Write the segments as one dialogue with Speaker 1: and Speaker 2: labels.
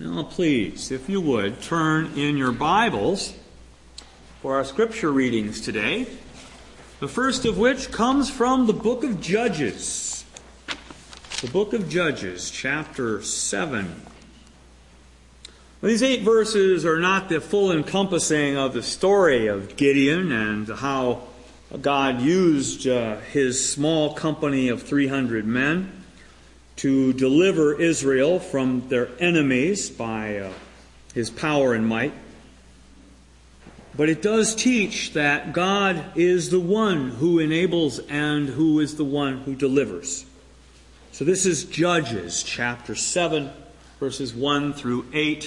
Speaker 1: Now, please, if you would, turn in your Bibles for our scripture readings today, the first of which comes from the book of Judges. The book of Judges, chapter 7. These 8 verses are not the full encompassing of the story of Gideon and how God used his small company of 300 men to deliver Israel from their enemies by his power and might. But it does teach that God is the one who enables and who is the one who delivers. So this is Judges chapter 7, verses 1 through 8.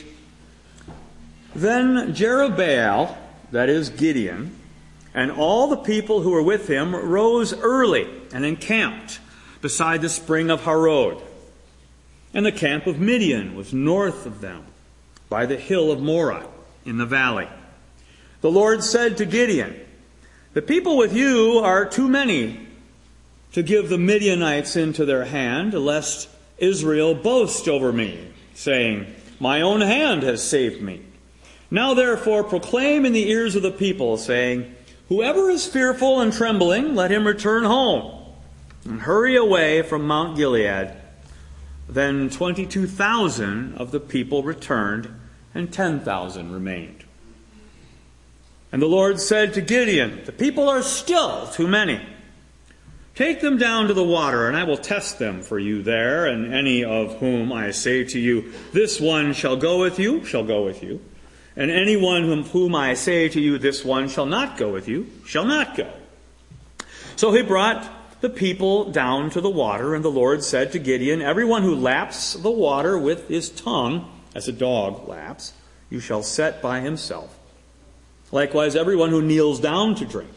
Speaker 1: Then Jerubbaal, that is Gideon, and all the people who were with him rose early and encamped beside the spring of Harod. And the camp of Midian was north of them, by the hill of Moreh in the valley. The Lord said to Gideon, "The people with you are too many to give the Midianites into their hand, lest Israel boast over me, saying, 'My own hand has saved me.' Now therefore proclaim in the ears of the people, saying, 'Whoever is fearful and trembling, let him return home, and hurry away from Mount Gilead.' Then 22,000 of the people returned, and 10,000 remained. And the Lord said to Gideon, 'The people are still too many. Take them down to the water, and I will test them for you there, and any of whom I say to you, 'This one shall go with you,' shall go with you. And anyone whom I say to you, 'This one shall not go with you,' shall not go." So he brought the people down to the water, and the Lord said to Gideon, "Everyone who laps the water with his tongue, as a dog laps, you shall set by himself. Likewise, everyone who kneels down to drink."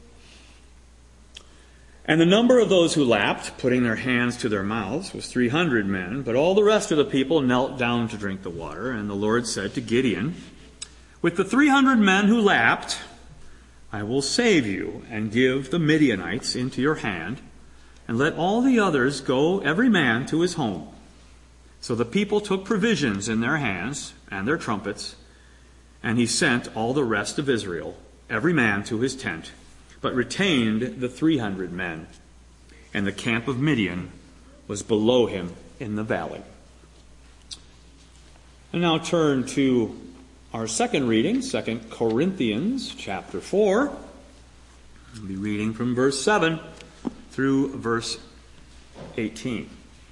Speaker 1: And the number of those who lapped, putting their hands to their mouths, was 300 men, but all the rest of the people knelt down to drink the water. And the Lord said to Gideon, "With the 300 men who lapped, I will save you and give the Midianites into your hand, and let all the others go every man to his home." So the people took provisions in their hands and their trumpets, and he sent all the rest of Israel, every man to his tent, but retained the 300 men. And the camp of Midian was below him in the valley. And now turn to our second reading, 2 Corinthians chapter 4. We'll be reading from verse 7 through verse 18.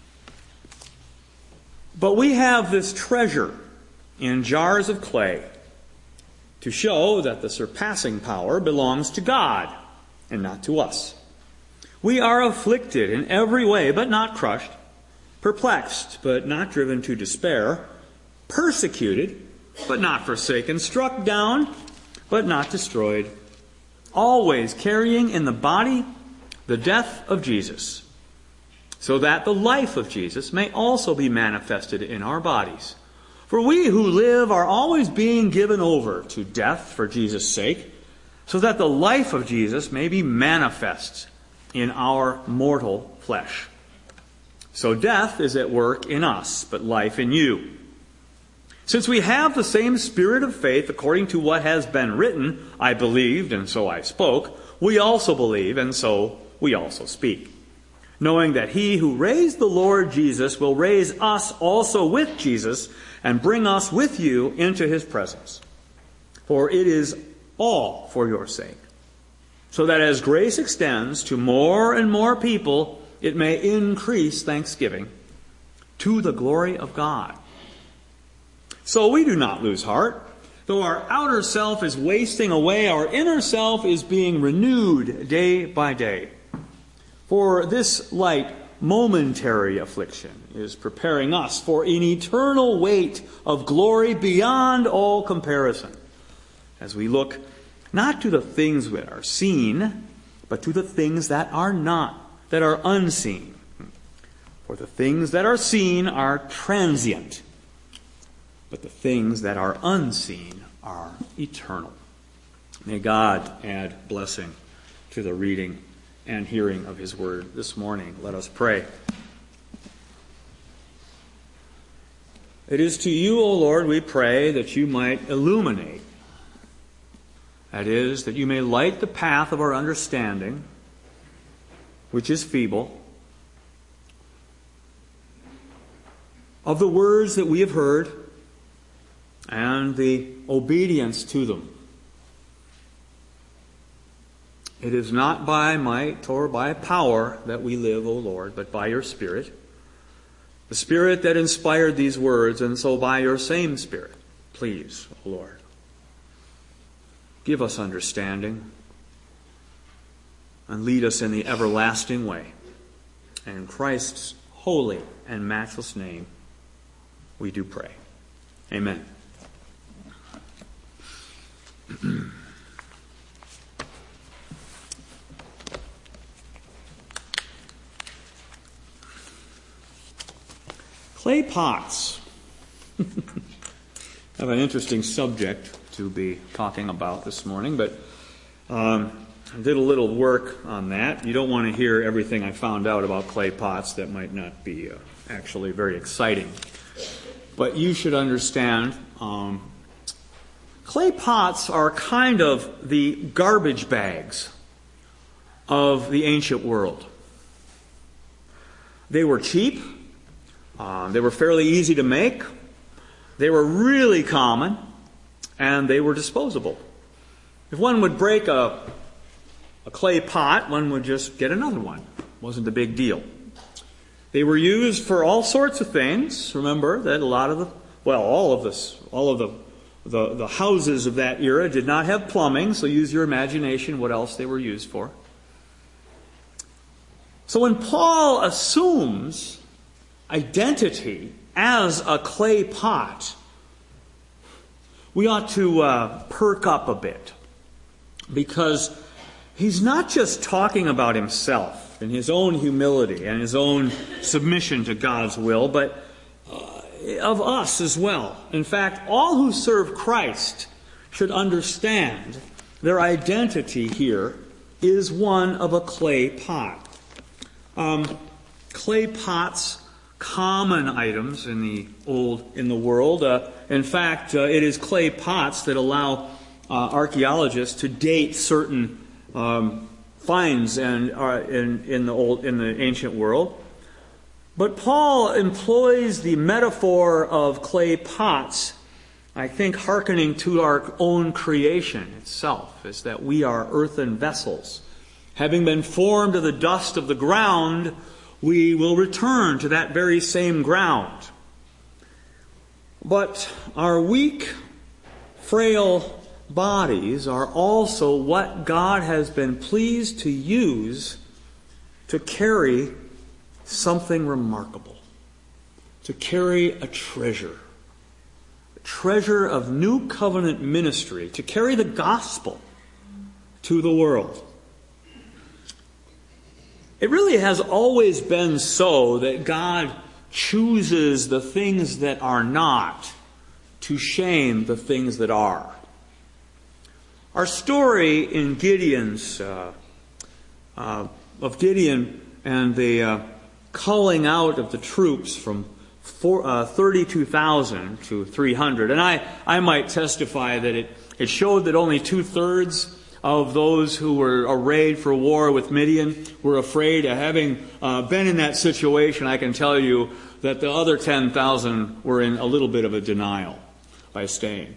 Speaker 1: "But we have this treasure in jars of clay, to show that the surpassing power belongs to God and not to us. We are afflicted in every way, but not crushed, perplexed, but not driven to despair, persecuted, but not forsaken, struck down, but not destroyed, always carrying in the body the death of Jesus, so that the life of Jesus may also be manifested in our bodies. For we who live are always being given over to death for Jesus' sake, so that the life of Jesus may be manifest in our mortal flesh. So death is at work in us, but life in you. Since we have the same spirit of faith, according to what has been written, 'I believed, and so I spoke,' we also believe, and so we also speak. Knowing that he who raised the Lord Jesus will raise us also with Jesus and bring us with you into his presence. For it is all for your sake, so that as grace extends to more and more people, it may increase thanksgiving to the glory of God. So we do not lose heart. Though our outer self is wasting away, our inner self is being renewed day by day. For this light, momentary affliction is preparing us for an eternal weight of glory beyond all comparison, as we look not to the things that are seen, but to the things that are not, that are unseen. For the things that are seen are transient, but the things that are unseen are eternal. May God add blessing to the reading and hearing of his word this morning. Let us pray. It is to you, O Lord, we pray that you might illuminate. That is, that you may light the path of our understanding, which is feeble, of the words that we have heard and the obedience to them. It is not by might or by power that we live, O Lord, but by your Spirit. The Spirit that inspired these words, and so by your same Spirit, please, O Lord, give us understanding and lead us in the everlasting way. And in Christ's holy and matchless name, we do pray. Amen. Clay pots. I have an interesting subject to be talking about this morning, but I did a little work on that. You don't want to hear everything I found out about clay pots. That might not be actually very exciting. But you should understand, clay pots are kind of the garbage bags of the ancient world. They were cheap. They were fairly easy to make. They were really common. And they were disposable. If one would break a clay pot, one would just get another one. It wasn't a big deal. They were used for all sorts of things. Remember that all of the houses of that era did not have plumbing, so use your imagination what else they were used for. So when Paul assumes identity as a clay pot, we ought to perk up a bit, because he's not just talking about himself and his own humility and his own submission to God's will, but of us as well. In fact, all who serve Christ should understand their identity here is one of a clay pot. Clay pots, common items in the world. In fact, it is clay pots that allow archaeologists to date certain finds in the ancient world. But Paul employs the metaphor of clay pots, I think, hearkening to our own creation itself, is that we are earthen vessels. Having been formed of the dust of the ground, we will return to that very same ground. But our weak, frail bodies are also what God has been pleased to use to carry something remarkable, to carry a treasure of new covenant ministry, to carry the gospel to the world. It really has always been so that God chooses the things that are not to shame the things that are. Our story in Gideon's of Gideon and the culling out of the troops from 32,000 to 300, and I might testify that it showed that only 2/3 of those who were arrayed for war with Midian were afraid. Having been in that situation, I can tell you that the other 10,000 were in a little bit of a denial by staying.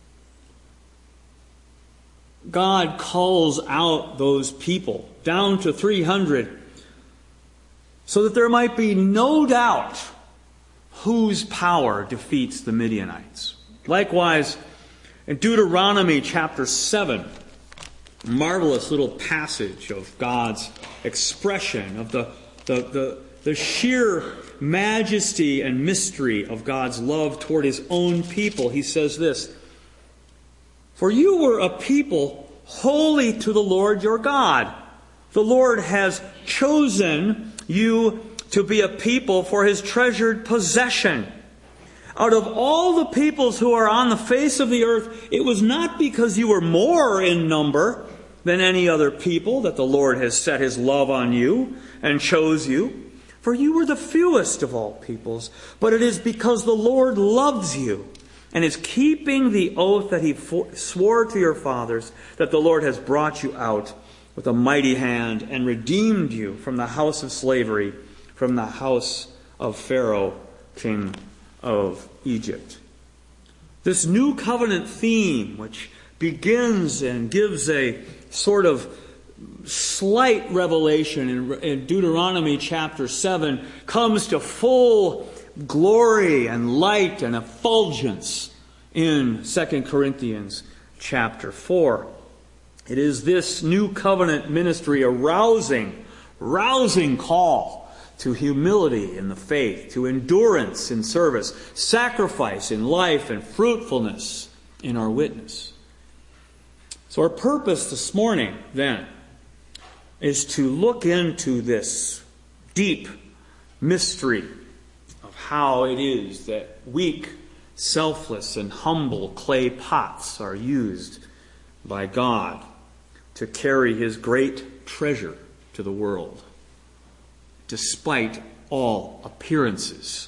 Speaker 1: God calls out those people down to 300 so that there might be no doubt whose power defeats the Midianites. Likewise, in Deuteronomy chapter 7, a marvelous little passage of God's expression of the sheer majesty and mystery of God's love toward His own people. He says this, "For you were a people holy to the Lord your God. The Lord has chosen you to be a people for His treasured possession. Out of all the peoples who are on the face of the earth, it was not because you were more in number than any other people that the Lord has set His love on you and chose you. For you were the fewest of all peoples, but it is because the Lord loves you and is keeping the oath that he swore to your fathers, that the Lord has brought you out with a mighty hand and redeemed you from the house of slavery, from the house of Pharaoh, king of Egypt. This new covenant theme, which begins and gives a sort of slight revelation in Deuteronomy chapter 7, comes to full glory and light and effulgence in 2 Corinthians chapter 4. It is this new covenant ministry, a rousing call to humility in the faith, to endurance in service, sacrifice in life, and fruitfulness in our witness. So our purpose this morning, then, is to look into this deep mystery of how it is that weak, selfless, and humble clay pots are used by God to carry His great treasure to the world, despite all appearances.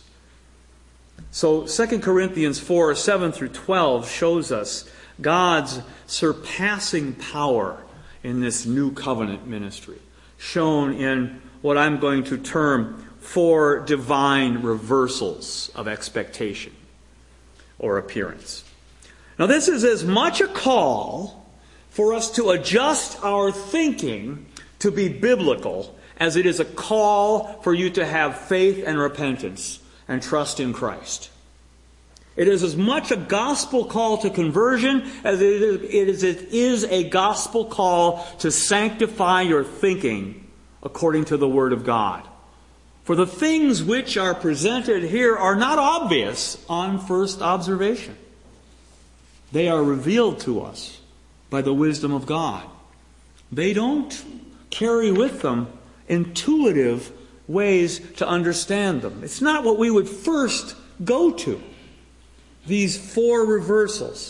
Speaker 1: So 2 Corinthians 4, 7 through 12 shows us God's surpassing power in this new covenant ministry, shown in what I'm going to term 4 divine reversals of expectation or appearance. Now, this is as much a call for us to adjust our thinking to be biblical as it is a call for you to have faith and repentance and trust in Christ. It is as much a gospel call to conversion as it is a gospel call to sanctify your thinking according to the Word of God. For the things which are presented here are not obvious on first observation. They are revealed to us by the wisdom of God. They don't carry with them intuitive ways to understand them. It's not what we would first go to. These 4 reversals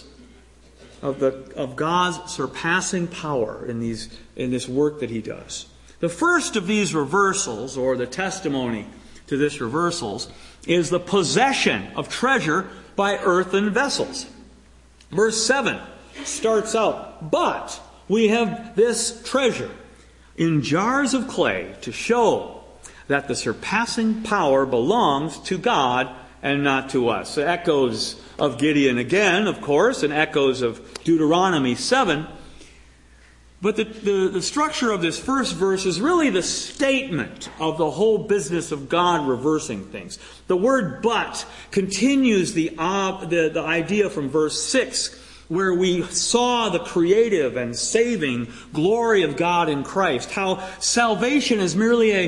Speaker 1: of God's surpassing power in this work that He does. The first of these reversals, or the testimony to this reversals, is the possession of treasure by earthen vessels. Verse 7 starts out, "But we have this treasure in jars of clay to show that the surpassing power belongs to God and not to us." So echoes of Gideon again, of course, and echoes of Deuteronomy 7. But the structure of this first verse is really the statement of the whole business of God reversing things. The word "but" continues the idea from verse 6, where we saw the creative and saving glory of God in Christ. How salvation is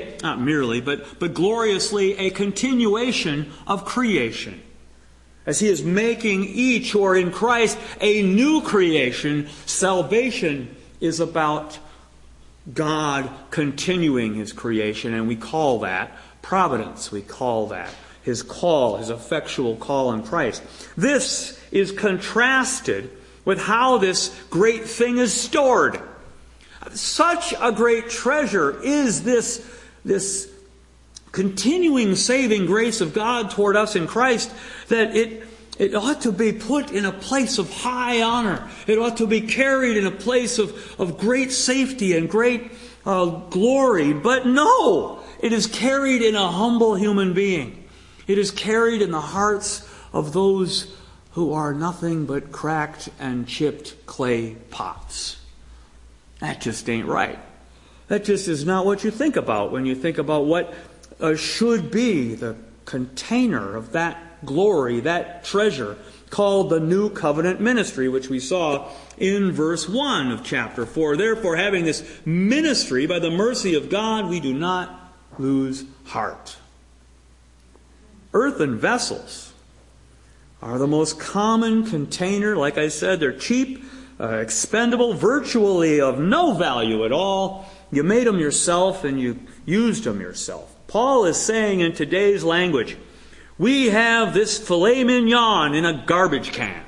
Speaker 1: but gloriously a continuation of creation. As He is making each who are in Christ a new creation, salvation is about God continuing His creation, and we call that providence. We call that His call, His effectual call in Christ. This is contrasted with how this great thing is stored. Such a great treasure is this continuing saving grace of God toward us in Christ, that it ought to be put in a place of high honor. It ought to be carried in a place of great safety and great glory. But no, it is carried in a humble human being. It is carried in the hearts of those who are nothing but cracked and chipped clay pots. That just ain't right. That just is not what you think about when you think about what should be the container of that glory, that treasure, called the New Covenant ministry, which we saw in verse 1 of chapter 4. Therefore, having this ministry by the mercy of God, we do not lose heart. Earthen vessels are the most common container. Like I said, they're cheap, expendable, virtually of no value at all. You made them yourself and you used them yourself. Paul is saying in today's language, we have this filet mignon in a garbage can.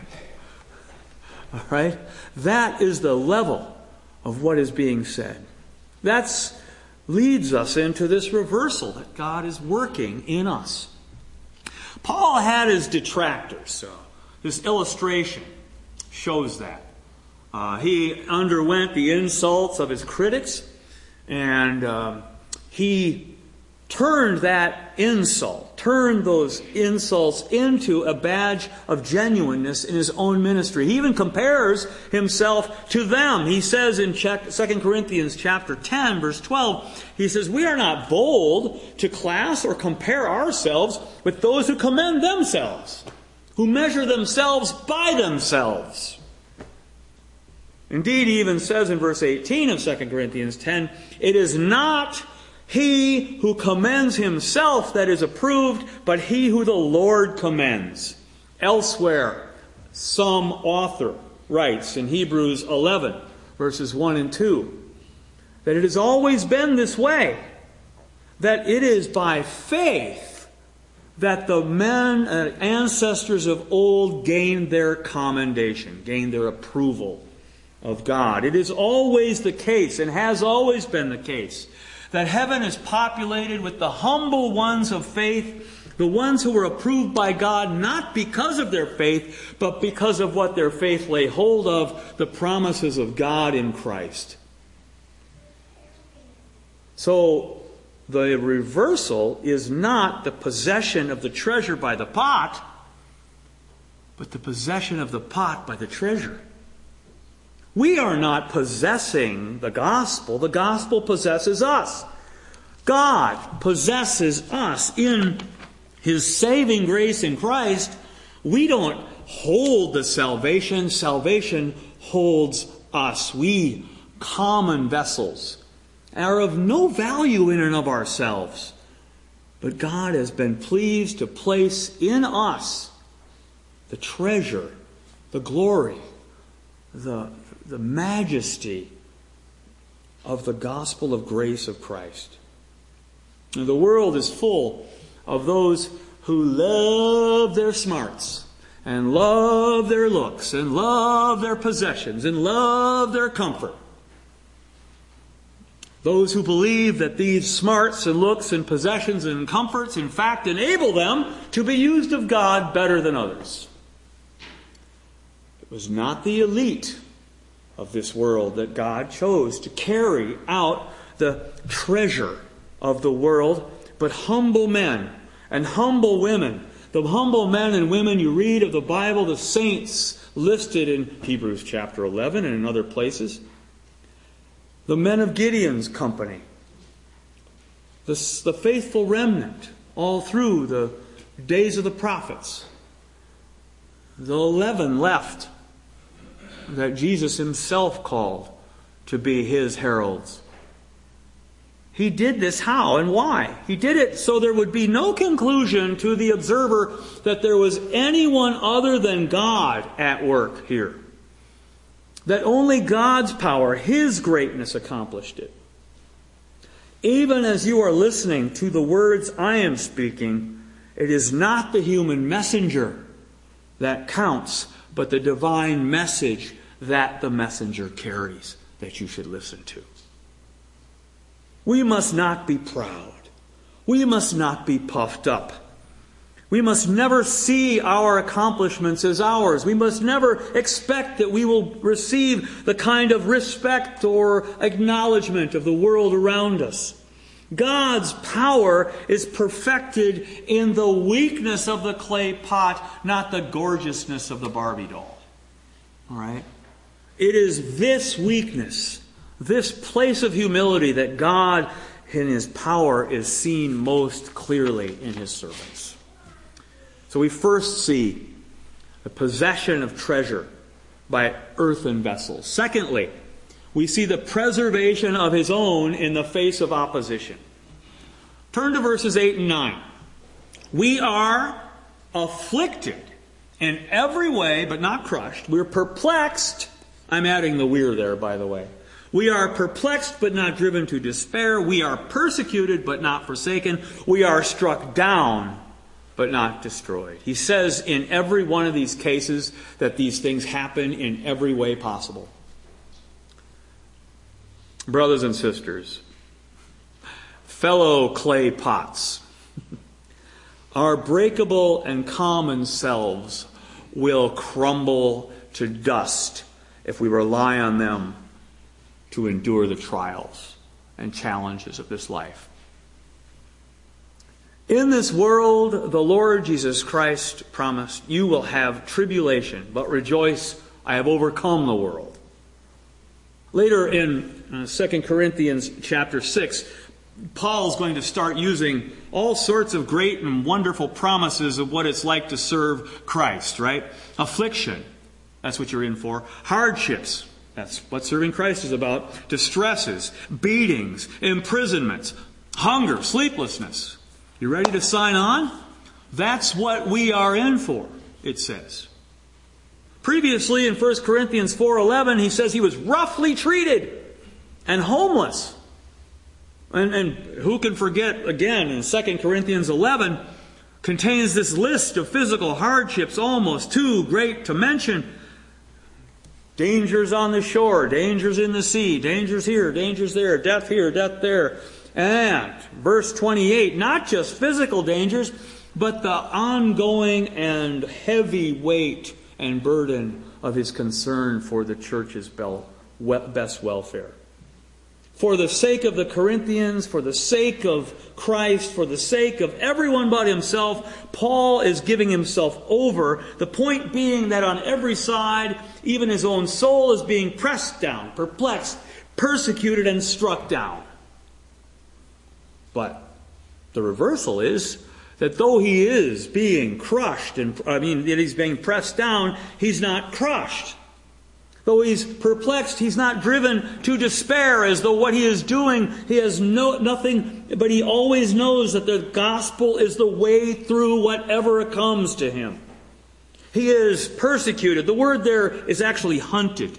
Speaker 1: All right? That is the level of what is being said. That's leads us into this reversal that God is working in us. Paul had his detractors. This illustration shows that. He underwent the insults of his critics, and he turned those insults into a badge of genuineness in his own ministry. He even compares himself to them. He says in 2 Corinthians chapter 10, verse 12, he says, "We are not bold to class or compare ourselves with those who commend themselves, who measure themselves by themselves." Indeed, he even says in verse 18 of 2 Corinthians 10, "It is not he who commends himself that is approved, but he who the Lord commends." Elsewhere, some author writes in Hebrews 11, verses 1 and 2, that it has always been this way, that it is by faith that the men and ancestors of old gained their commendation, gained their approval of God. It is always the case, and has always been the case, that heaven is populated with the humble ones of faith, the ones who were approved by God not because of their faith, but because of what their faith lay hold of, the promises of God in Christ. So the reversal is not the possession of the treasure by the pot, but the possession of the pot by the treasure. We are not possessing the gospel. The gospel possesses us. God possesses us in His saving grace in Christ. We don't hold the salvation. Salvation holds us. We, common vessels, are of no value in and of ourselves. But God has been pleased to place in us the treasure, the glory, the majesty of the gospel of grace of Christ. And the world is full of those who love their smarts, and love their looks, and love their possessions, and love their comfort. Those who believe that these smarts and looks and possessions and comforts in fact enable them to be used of God better than others. It was not the elite of this world that God chose to carry out the treasure of the world, but humble men and humble women. The humble men and women you read of the Bible, the saints listed in Hebrews chapter 11 and in other places. The men of Gideon's company. The faithful remnant all through the days of the prophets. The 11 left that Jesus Himself called to be His heralds. He did this how and why? He did it so there would be no conclusion to the observer that there was anyone other than God at work here. That only God's power, His greatness accomplished it. Even as you are listening to the words I am speaking, it is not the human messenger that counts, but the divine message that the messenger carries that you should listen to. We must not be proud. We must not be puffed up. We must never see our accomplishments as ours. We must never expect that we will receive the kind of respect or acknowledgement of the world around us. God's power is perfected in the weakness of the clay pot, not the gorgeousness of the Barbie doll. All right? It is this weakness, this place of humility that God in His power is seen most clearly in His servants. So we first see the possession of treasure by earthen vessels. Secondly, we see the preservation of His own in the face of opposition. Turn to verses 8 and 9. We are afflicted in every way, but not crushed. We're perplexed. I'm adding the "we're" there, by the way. We are perplexed, but not driven to despair. We are persecuted, but not forsaken. We are struck down, but not destroyed. He says in every one of these cases that these things happen in every way possible. Brothers and sisters, fellow clay pots, our breakable and common selves will crumble to dust if we rely on them to endure the trials and challenges of this life. In this world, the Lord Jesus Christ promised, you will have tribulation, but rejoice, I have overcome the world. Later in 2 Corinthians chapter 6, Paul's going to start using all sorts of great and wonderful promises of what it's like to serve Christ, right? Affliction, that's what you're in for. Hardships, that's what serving Christ is about. Distresses, beatings, imprisonments, hunger, sleeplessness. You ready to sign on? That's what we are in for, it says. Previously in 1 Corinthians 4:11, he says he was roughly treated and homeless. And who can forget, again, in 2 Corinthians 11, contains this list of physical hardships almost too great to mention. Dangers on the shore, dangers in the sea, dangers here, dangers there, death here, death there. And verse 28, not just physical dangers, but the ongoing and heavy weight and burden of his concern for the church's best welfare. For the sake of the Corinthians, for the sake of Christ, for the sake of everyone but himself, Paul is giving himself over. The point being that on every side, even his own soul is being pressed down, perplexed, persecuted, and struck down. But the reversal is that though he is being crushed, that he's being pressed down, he's not crushed. Though he's perplexed, he's not driven to despair as though what he is doing, he has nothing, but he always knows that the gospel is the way through whatever comes to him. He is persecuted. The word there is actually hunted.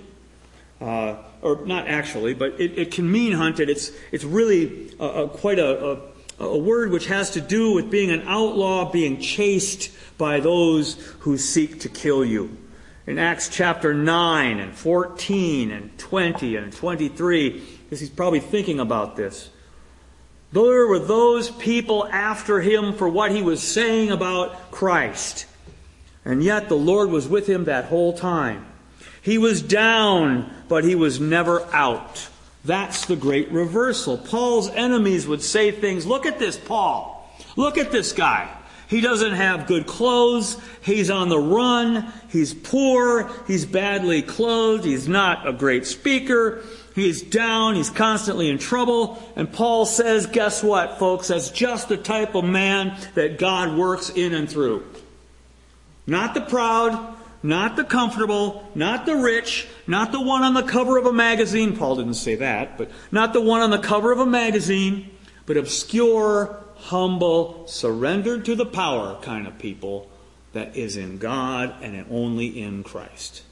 Speaker 1: Or not actually, but it can mean hunted. It's really quite a word which has to do with being an outlaw, being chased by those who seek to kill you. In Acts chapter 9 and 14 and 20 and 23, because he's probably thinking about this. There were those people after him for what he was saying about Christ. And yet the Lord was with him that whole time. He was down, but he was never out. That's the great reversal. Paul's enemies would say things, look at this Paul. Look at this guy. He doesn't have good clothes. He's on the run. He's poor. He's badly clothed. He's not a great speaker. He's down. He's constantly in trouble. And Paul says, guess what, folks? That's just the type of man that God works in and through. Not the proud, not the comfortable, not the rich, not the one on the cover of a magazine. Paul didn't say that, but not the one on the cover of a magazine, but obscure, humble, surrendered to the power kind of people that is in God and only in Christ.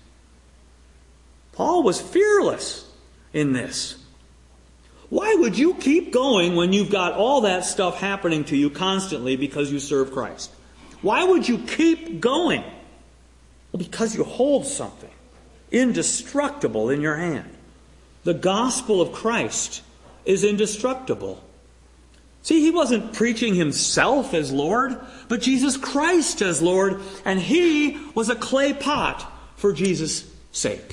Speaker 1: Paul was fearless in this. Why would you keep going when you've got all that stuff happening to you constantly because you serve Christ? Why would you keep going? Well, because you hold something indestructible in your hand. The gospel of Christ is indestructible. See, he wasn't preaching himself as Lord, but Jesus Christ as Lord, and he was a clay pot for Jesus' sake.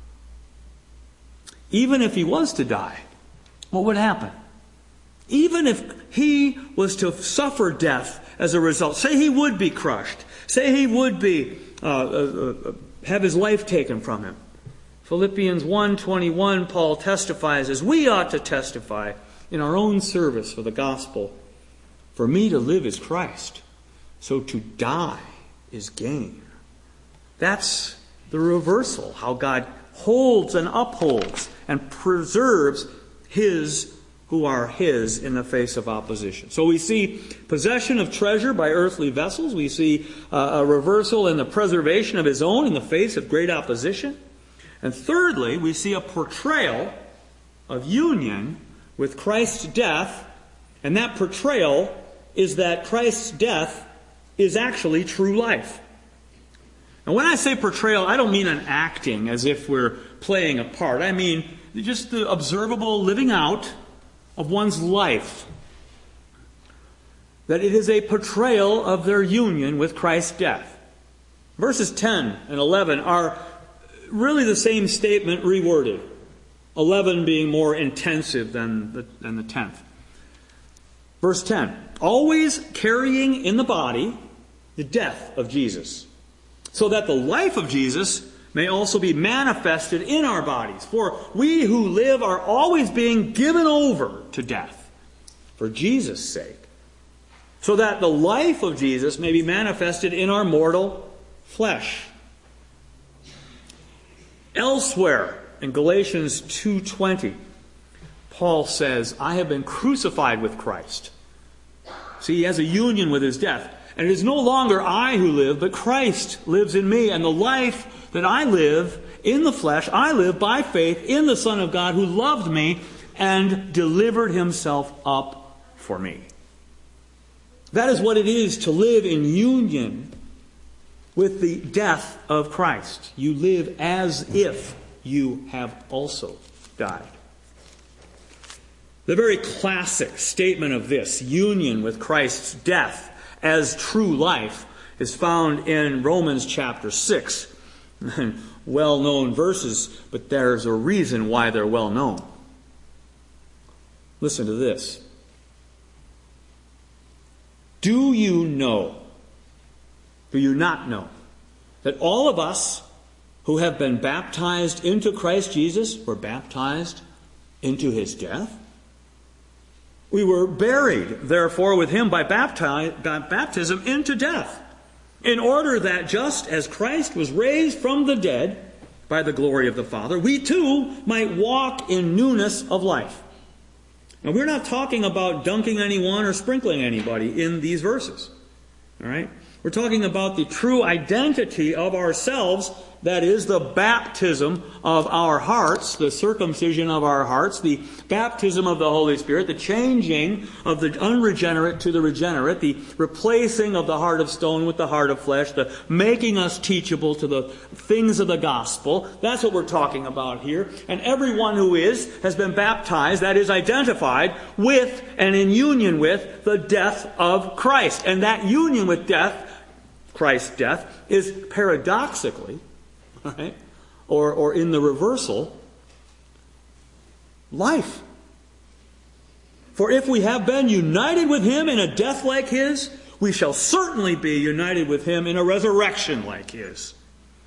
Speaker 1: Even if he was to die, what would happen? Even if he was to suffer death as a result, say he would be crushed, say he would be have his life taken from him. Philippians 1:21, Paul testifies, as we ought to testify in our own service for the gospel. For me to live is Christ, so to die is gain. That's the reversal, how God holds and upholds and preserves his who are his in the face of opposition. So we see possession of treasure by earthly vessels. We see a reversal in the preservation of his own in the face of great opposition. And thirdly, we see a portrayal of union with Christ's death. And that portrayal is that Christ's death is actually true life. And when I say portrayal, I don't mean an acting as if we're playing a part. I mean just the observable living out of one's life that it is a portrayal of their union with Christ's death. Verses 10 and 11 are really the same statement reworded, 11 being more intensive than the 10th. Verse 10, always carrying in the body the death of Jesus, so that the life of Jesus may also be manifested in our bodies. For we who live are always being given over to death for Jesus' sake, so that the life of Jesus may be manifested in our mortal flesh. Elsewhere in Galatians 2:20, Paul says, I have been crucified with Christ. See, he has a union with his death. And it is no longer I who live, but Christ lives in me. And the life that I live in the flesh, I live by faith in the Son of God who loved me and delivered himself up for me. That is what it is to live in union with the death of Christ. You live as if you have also died. The very classic statement of this, union with Christ's death as true life, is found in Romans chapter 6. Well-known verses, but there's a reason why they're well-known. Listen to this. Do you not know, that all of us who have been baptized into Christ Jesus were baptized into his death? We were buried, therefore, with him by baptism into death, in order that just as Christ was raised from the dead by the glory of the Father, we too might walk in newness of life. Now, we're not talking about dunking anyone or sprinkling anybody in these verses. All right? We're talking about the true identity of ourselves, that is, the baptism of our hearts, the circumcision of our hearts, the baptism of the Holy Spirit, the changing of the unregenerate to the regenerate, the replacing of the heart of stone with the heart of flesh, the making us teachable to the things of the gospel. That's what we're talking about here. And everyone who has been baptized, that is identified with and in union with the death of Christ. And that union with death, Christ's death, is paradoxically, right, or in the reversal, life. For if we have been united with him in a death like his, we shall certainly be united with him in a resurrection like his.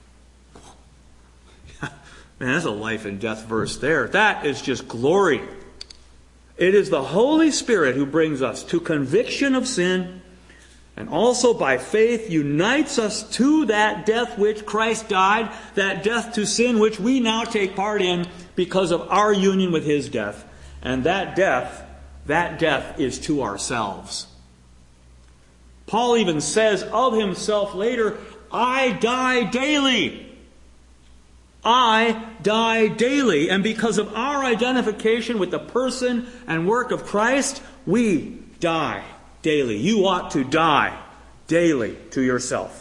Speaker 1: Man, that's a life and death verse there. That is just glory. It is the Holy Spirit who brings us to conviction of sin, and also by faith unites us to that death which Christ died, that death to sin which we now take part in because of our union with his death. And that death is to ourselves. Paul even says of himself later, I die daily. I die daily. And because of our identification with the person and work of Christ, we die daily. You ought to die daily to yourself.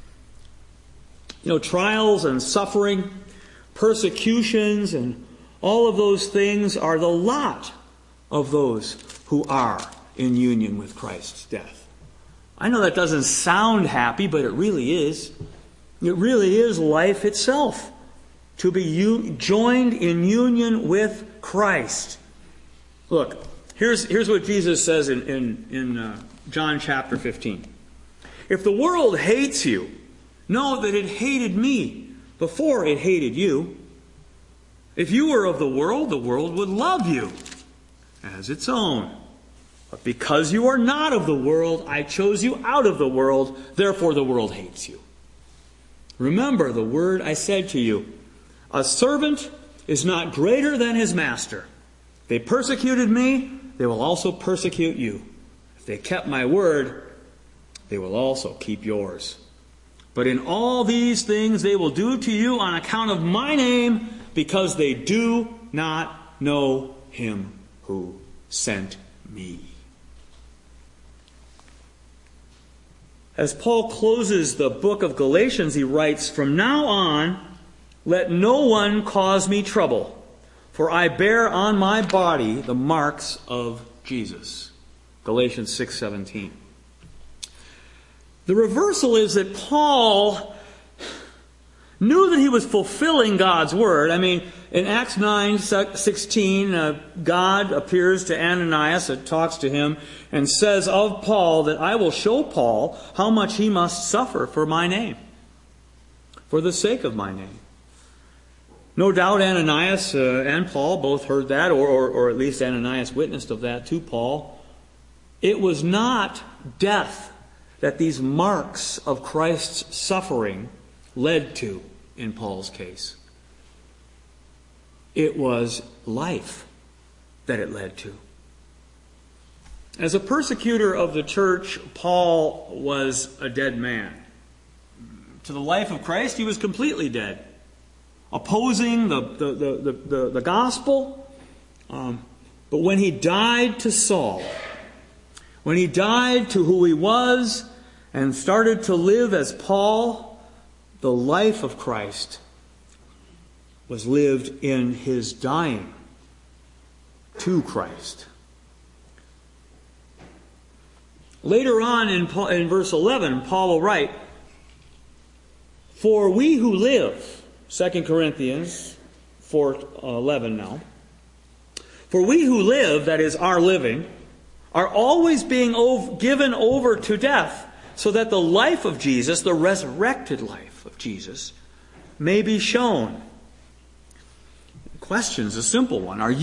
Speaker 1: Trials and suffering, persecutions, and all of those things are the lot of those who are in union with Christ's death. I know that doesn't sound happy, but it really is. It really is life itself, to be joined in union with Christ. Look, Here's what Jesus says in John chapter 15. If the world hates you, know that it hated me before it hated you. If you were of the world would love you as its own. But because you are not of the world, I chose you out of the world, therefore the world hates you. Remember the word I said to you, a servant is not greater than his master. They persecuted me, they will also persecute you. If they kept my word, they will also keep yours. But in all these things they will do to you on account of my name, because they do not know him who sent me. As Paul closes the book of Galatians, he writes, from now on, let no one cause me trouble, for I bear on my body the marks of Jesus. Galatians 6:17. The reversal is that Paul knew that he was fulfilling God's word. I mean, in Acts 9:16, God appears to Ananias and talks to him and says of Paul that I will show Paul how much he must suffer for my name, for the sake of my name. No doubt Ananias and Paul both heard that, or at least Ananias witnessed of that to Paul. It was not death that these marks of Christ's suffering led to in Paul's case. It was life that it led to. As a persecutor of the church, Paul was a dead man. To the life of Christ, he was completely dead. Opposing the gospel. But when he died to Saul, when he died to who he was and started to live as Paul, the life of Christ was lived in his dying to Christ. Later on in verse 11, Paul will write, "For we who live," 2 Corinthians 4:11 now, "For we who live," that is our living, "are always being given over to death, so that the life of Jesus, the resurrected life of Jesus, may be shown." The question is a simple one. Are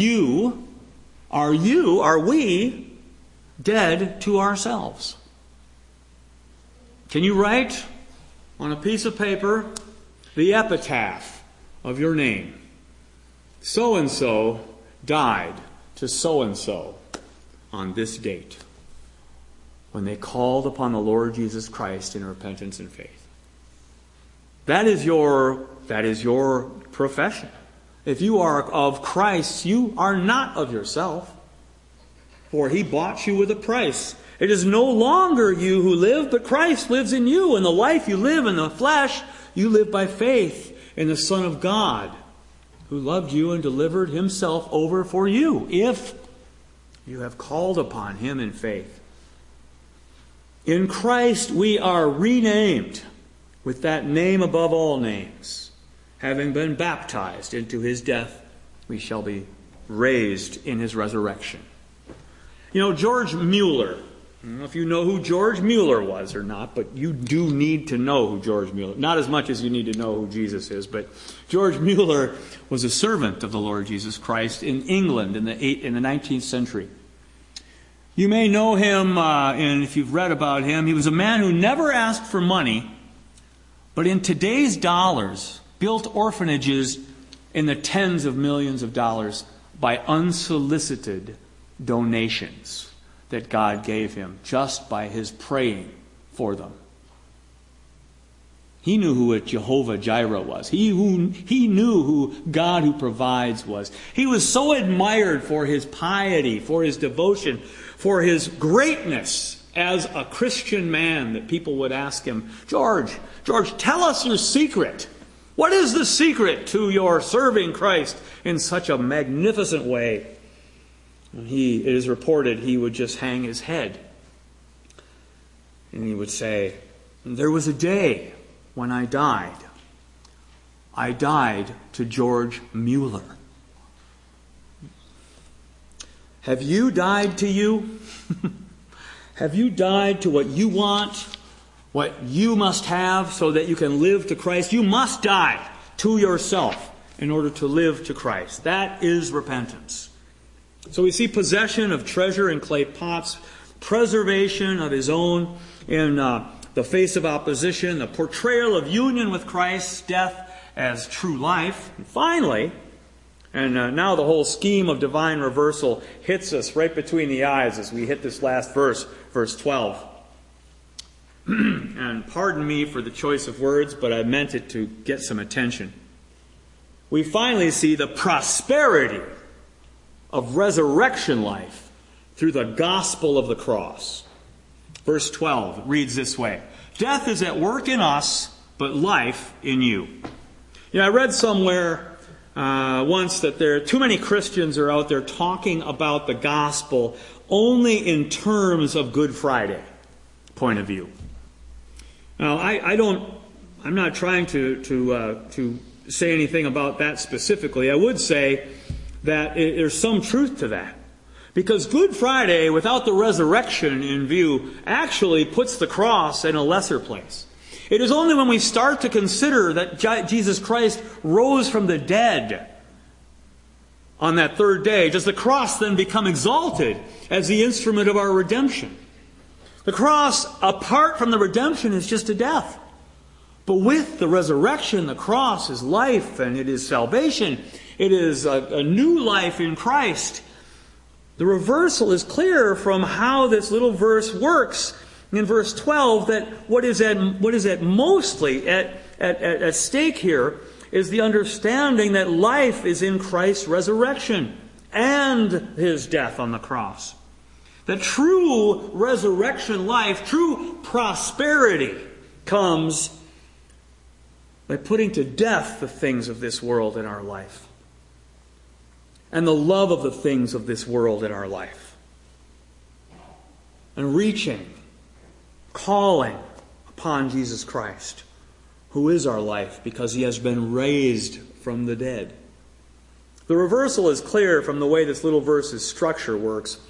Speaker 1: we dead to ourselves? Can you write on a piece of paper the epitaph of your name? So-and-so died to so-and-so on this date, when they called upon the Lord Jesus Christ in repentance and faith. That is your profession. If you are of Christ, you are not of yourself, for He bought you with a price. It is no longer you who live, but Christ lives in you. And the life you live in the flesh, you live by faith in the Son of God, who loved you and delivered Himself over for you, if you have called upon Him in faith. In Christ we are renamed with that name above all names. Having been baptized into His death, we shall be raised in His resurrection. You know, George Mueller, I don't know if you know who George Mueller was or not, but you do need to know who George Mueller, not as much as you need to know who Jesus is, but George Mueller was a servant of the Lord Jesus Christ in England in the 19th century. You may know him, and if you've read about him, he was a man who never asked for money, but in today's dollars, built orphanages in the tens of millions of dollars by unsolicited donations that God gave him just by his praying for them. He knew who a Jehovah Jireh was. He knew who God who provides was. He was so admired for his piety, for his devotion, for his greatness as a Christian man that people would ask him, George, tell us your secret. What is the secret to your serving Christ in such a magnificent way? And it is reported he would just hang his head. And he would say, there was a day when I died. I died to George Mueller. Have you died to you? Have you died to what you want, what you must have so that you can live to Christ? You must die to yourself in order to live to Christ. That is repentance. So we see possession of treasure in clay pots, preservation of his own in the face of opposition, the portrayal of union with Christ's death as true life. And finally, and now the whole scheme of divine reversal hits us right between the eyes as we hit this last verse, verse 12. And pardon me for the choice of words, but I meant it to get some attention. We finally see the prosperity of resurrection life through the gospel of the cross. Verse 12 reads this way: death is at work in us, but life in you. You know, I read somewhere once that too many Christians are out there talking about the gospel only in terms of Good Friday point of view. Now, I'm not trying to say anything about that specifically. I would say that there's some truth to that. Because Good Friday, without the resurrection in view, actually puts the cross in a lesser place. It is only when we start to consider that Jesus Christ rose from the dead on that third day does the cross then become exalted as the instrument of our redemption. The cross, apart from the redemption, is just a death. But with the resurrection, the cross is life and it is salvation. It is a new life in Christ. The reversal is clear from how this little verse works in verse 12, that what is at mostly at stake here is the understanding that life is in Christ's resurrection and His death on the cross. That true resurrection life, true prosperity, comes by putting to death the things of this world in our life and the love of the things of this world in our life, and reaching, calling upon Jesus Christ, who is our life because He has been raised from the dead. The reversal is clear from the way this little verse's structure works.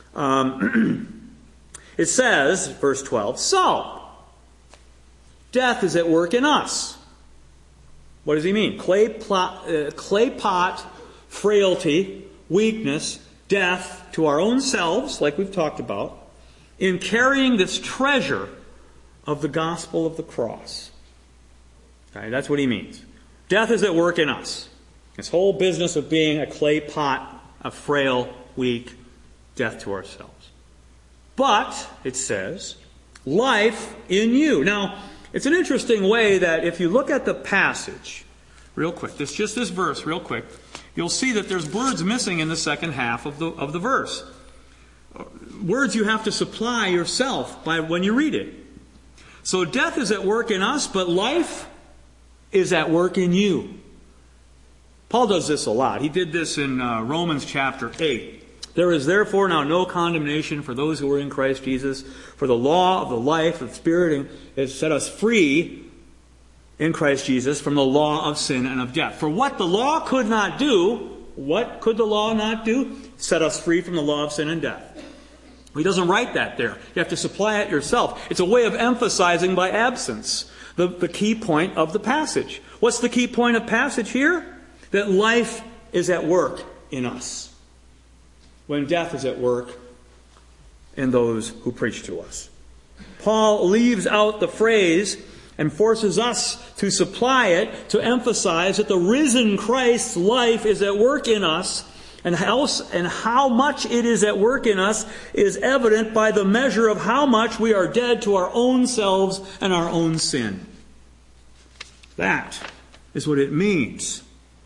Speaker 1: It says, verse 12, so, death is at work in us. What does he mean? Clay pot, frailty, weakness, death to our own selves, like we've talked about, in carrying this treasure of the gospel of the cross. Okay, that's what he means. Death is at work in us. This whole business of being a clay pot, a frail, weak, death to ourselves. But, it says, life in you. Now, it's an interesting way that if you look at the passage, real quick, just this verse, real quick, you'll see that there's words missing in the second half of the verse. Words you have to supply yourself by when you read it. So death is at work in us, but life is at work in you. Paul does this a lot. He did this in Romans chapter 8. There is therefore now no condemnation for those who are in Christ Jesus, for the law of the life of the Spirit has set us free in Christ Jesus from the law of sin and of death. For what the law could not do, what could the law not do? Set us free from the law of sin and death. He doesn't write that there. You have to supply it yourself. It's a way of emphasizing by absence the key point of the passage. What's the key point of passage here? That life is at work in us, when death is at work in those who preach to us. Paul leaves out the phrase and forces us to supply it to emphasize that the risen Christ's life is at work in us, and how much it is at work in us is evident by the measure of how much we are dead to our own selves and our own sin. That is what it means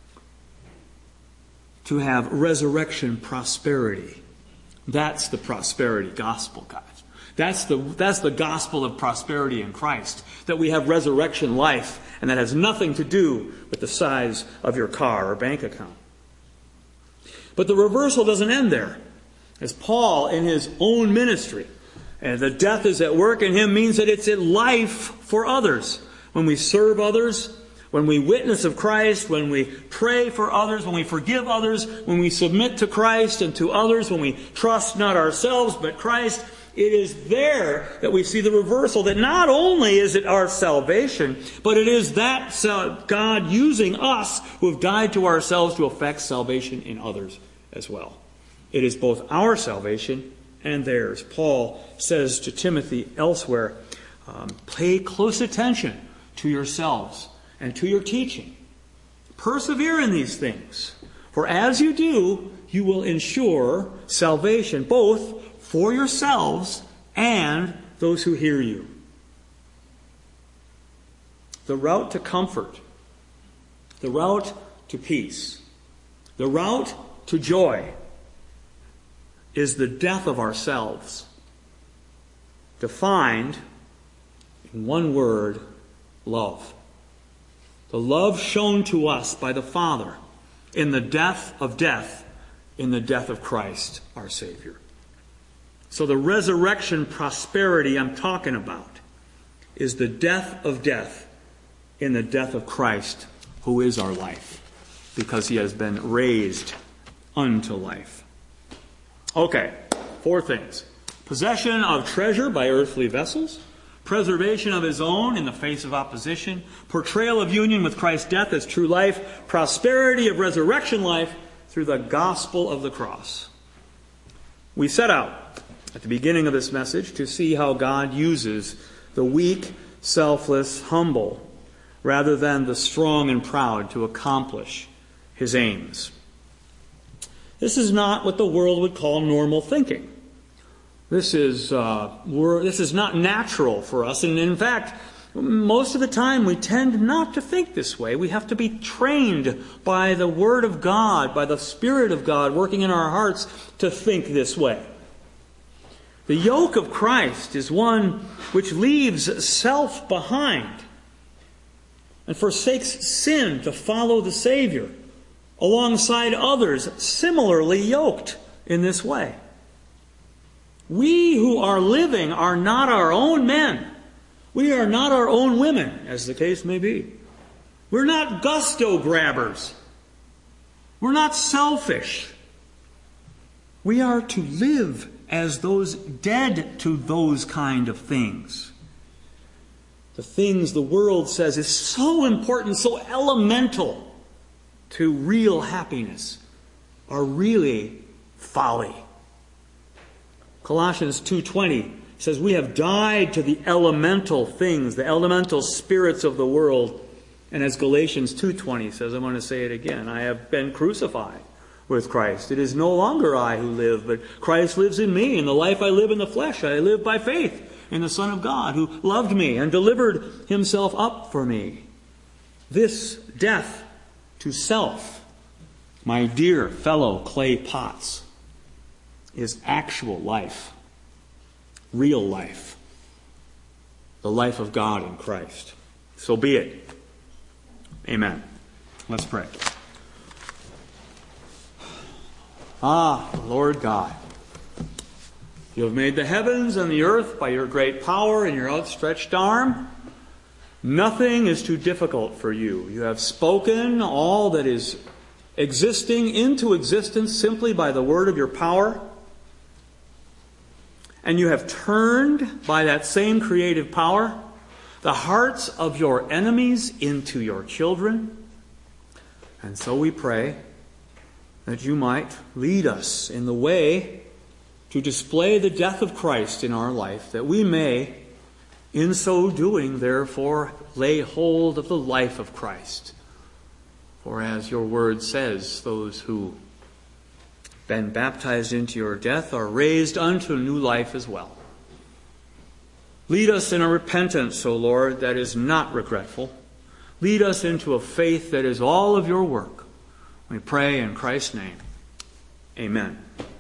Speaker 1: to have resurrection prosperity. That's the prosperity gospel, guys. That's the gospel of prosperity in Christ. That we have resurrection life, and that has nothing to do with the size of your car or bank account. But the reversal doesn't end there. As Paul, in his own ministry, and the death is at work in him means that it's in life for others. When we serve others, when we witness of Christ, when we pray for others, when we forgive others, when we submit to Christ and to others, when we trust not ourselves but Christ, it is there that we see the reversal, that not only is it our salvation, but it is that God using us who have died to ourselves to effect salvation in others as well. It is both our salvation and theirs. Paul says to Timothy elsewhere, pay close attention to yourselves and to your teaching. Persevere in these things, for as you do, you will ensure salvation both for yourselves and those who hear you. The route to comfort, the route to peace, the route to joy is the death of ourselves, defined in one word, love. The love shown to us by the Father in the death of death, in the death of Christ, our Savior. So the resurrection prosperity I'm talking about is the death of death in the death of Christ, who is our life, because he has been raised unto life. Okay, 4 things. Possession of treasure by earthly vessels, preservation of his own in the face of opposition, portrayal of union with Christ's death as true life, prosperity of resurrection life through the gospel of the cross. We set out at the beginning of this message to see how God uses the weak, selfless, humble, rather than the strong and proud to accomplish his aims. This is not what the world would call normal thinking. This is not natural for us. And in fact, most of the time we tend not to think this way. We have to be trained by the Word of God, by the Spirit of God working in our hearts to think this way. The yoke of Christ is one which leaves self behind and forsakes sin to follow the Savior alongside others similarly yoked in this way. We who are living are not our own men. We are not our own women, as the case may be. We're not gusto grabbers. We're not selfish. We are to live as those dead to those kind of things. The things the world says is so important, so elemental to real happiness, are really folly. Colossians 2:20 says we have died to the elemental things, the elemental spirits of the world. And as Galatians 2:20 says, I'm going to say it again, I have been crucified with Christ. It is no longer I who live, but Christ lives in me. In the life I live in the flesh, I live by faith in the Son of God who loved me and delivered himself up for me. This death to self, my dear fellow clay pots, is actual life, real life, the life of God in Christ. So be it. Amen. Let's pray. Lord God, you have made the heavens and the earth by your great power and your outstretched arm. Nothing is too difficult for you. You have spoken all that is existing into existence simply by the word of your power. And you have turned by that same creative power the hearts of your enemies into your children. And so we pray that you might lead us in the way to display the death of Christ in our life, that we may, in so doing, therefore, lay hold of the life of Christ. For as your word says, those who have been baptized into your death are raised unto new life as well. Lead us in a repentance, O Lord, that is not regretful. Lead us into a faith that is all of your work. We pray in Christ's name. Amen.